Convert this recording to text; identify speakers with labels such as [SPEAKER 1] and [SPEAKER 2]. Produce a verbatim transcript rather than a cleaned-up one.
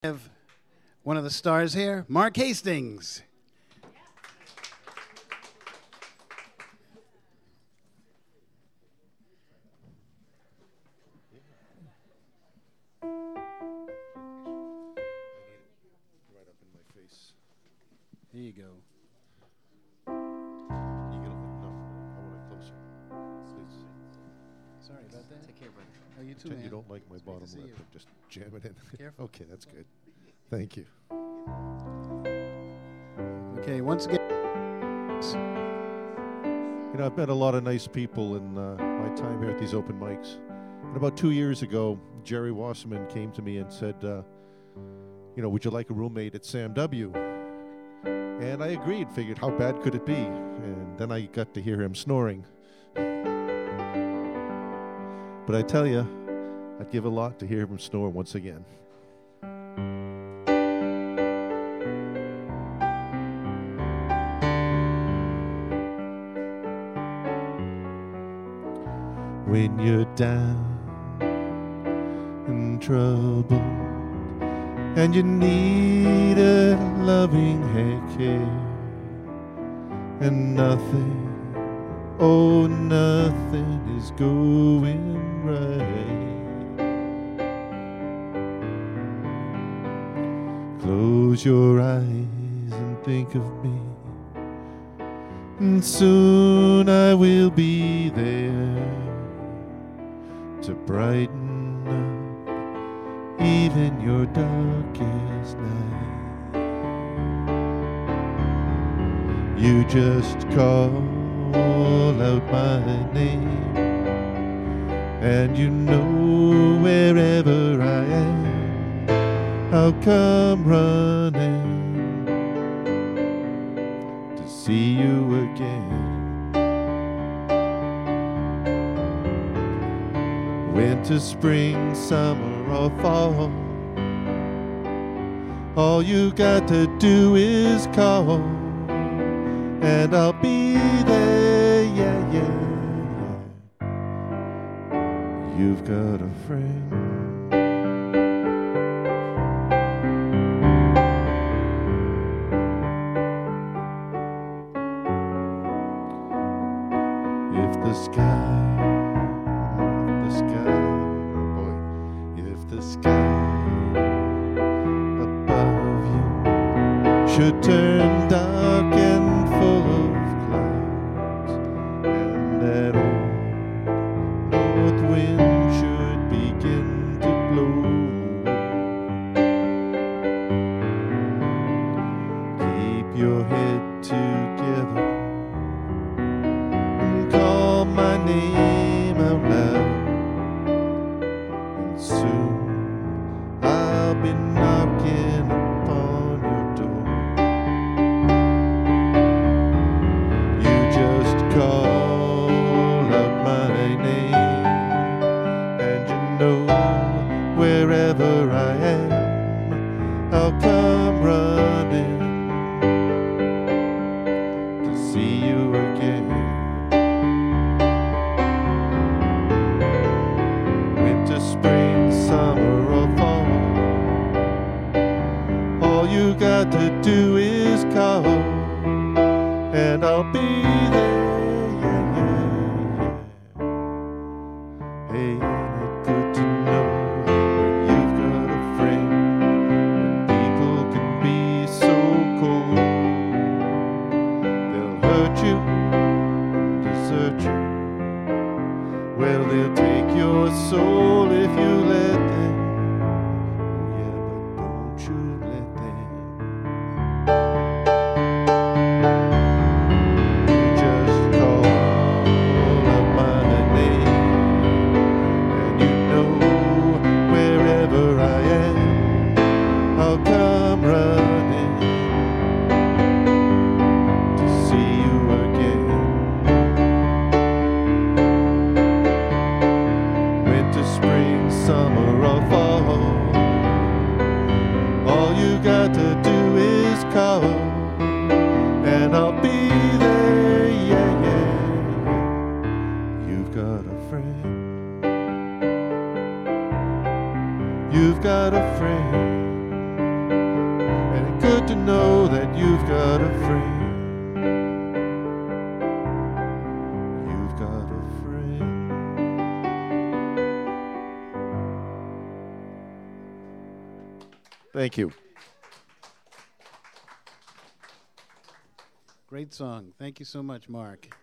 [SPEAKER 1] have one of the stars here, Mark Hastings. Here you go.
[SPEAKER 2] You get a, no, I want it closer. Please.
[SPEAKER 1] Sorry about that.
[SPEAKER 3] Take care, brother.
[SPEAKER 1] Oh, you too,
[SPEAKER 2] Pretend
[SPEAKER 1] man.
[SPEAKER 2] you don't like my
[SPEAKER 1] It's great
[SPEAKER 2] bottom
[SPEAKER 1] to see
[SPEAKER 2] lip,
[SPEAKER 1] you.
[SPEAKER 2] but just jam it in.
[SPEAKER 1] Careful.
[SPEAKER 2] Okay, that's good. Thank you.
[SPEAKER 1] Okay, once again.
[SPEAKER 2] You know, I've met a lot of nice people in uh, my time here at these open mics. And about two years ago, Jerry Wasserman came to me and said, uh, you know, would you like a roommate at Sam W? And I agreed, figured how bad could it be? And then I got to hear him snoring. But I tell you, I'd give a lot to hear him snore once again. When you're down and troubled and you need a loving care, and nothing, oh nothing is going right. Close your eyes and think of me, and soon I will be there to brighten up even your darkest night. You just call out my name, and you know wherever I am, I'll come running to see you again. Winter, spring, summer, or fall, all you got to do is call, and I'll be there, yeah, yeah, yeah. You've got a friend. If the sky should turn dark and full of clouds, and that old north wind should begin to blow, keep your head together and call my name out loud, and soon I'll be knocking upon your door. Call out my name, and you know wherever I am, I'll come running to see you again. Winter, spring, summer, or fall, all you got to do is call, and I'll be there. Hey, ain't it good to know when you've got a friend, when people can be so cold? They'll hurt you and desert you. Well, they'll take your soul if you let them. Oh yeah, but don't you let them. You just call out my name, wherever I am, I'll come running to see you again. Winter, spring, summer, or fall, all you got to do is call, and I'll be there, yeah, yeah. You've got a friend. You've got a friend. to know that you've got a friend. You've got a friend. Thank you.
[SPEAKER 1] Great song. Thank you so much, Mark.